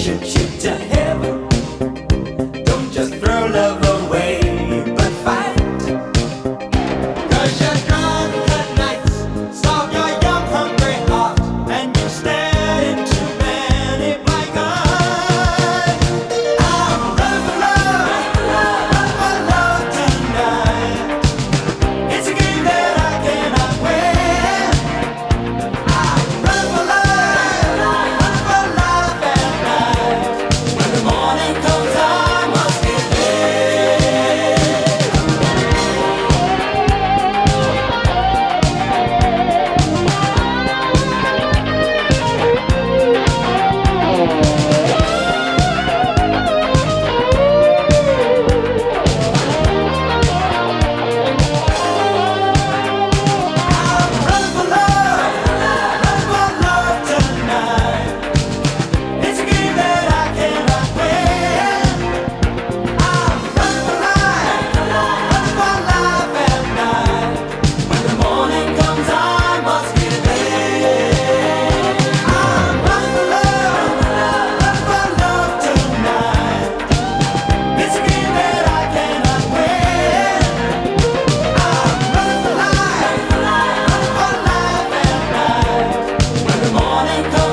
shoot to heaven. Don't just throw love away, but fight. 'Cause your drunken nights starve your young, hungry heart, and you stare into many blank eyes. I'm running for love tonight. It's a game that I cannot win. I'm running for life at night. When the morning comes, I must get there. I'm running for love tonight. It's a game that I cannot win. I'm running for life at night. When the morning comes, I must get there. I'm running for love tonight. It's a game that I cannot win. I'm running for life at night. When the morning comes.